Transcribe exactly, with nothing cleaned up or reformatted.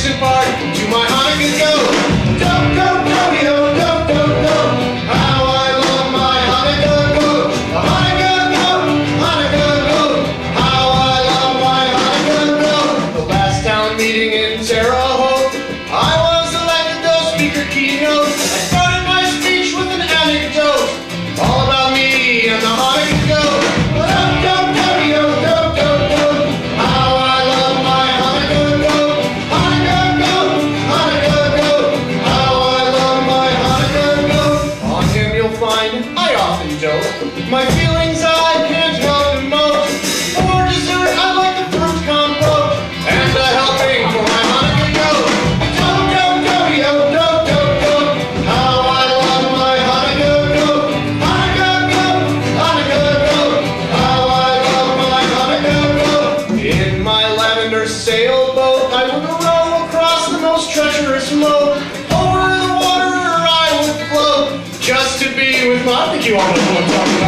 innocent part to my Hanukkah goat. Go, go, go, yo, go, go, go. How I love my Hanukkah goat. A Hanukkah goat, Hanukkah goat. How I love my Hanukkah goat. The last town meeting in Terre Haute, I was elected the speaker keynote. I started my speech with an anecdote all about me and the Hanukkah goat. Go, go, go, yo, go, go, go. How I love my Hanukkah goat. Hanukkah goat, Hanukkah goat. How I love my Hanukkah goat. On him you'll find I often dote. My feelings I can't help emote. For dessert I like the fruit compote and a helping for my Hanukkah goat. Go, go, go, yo, go, go, go. How I love my Hanukkah goat. Hanukkah goat, Hanukkah goat. How I love my Hanukkah goat. In my lavender sailboat I would row across the most treacherous moat. Over the water I would float just to be with my... I think you all know who I'm talking about.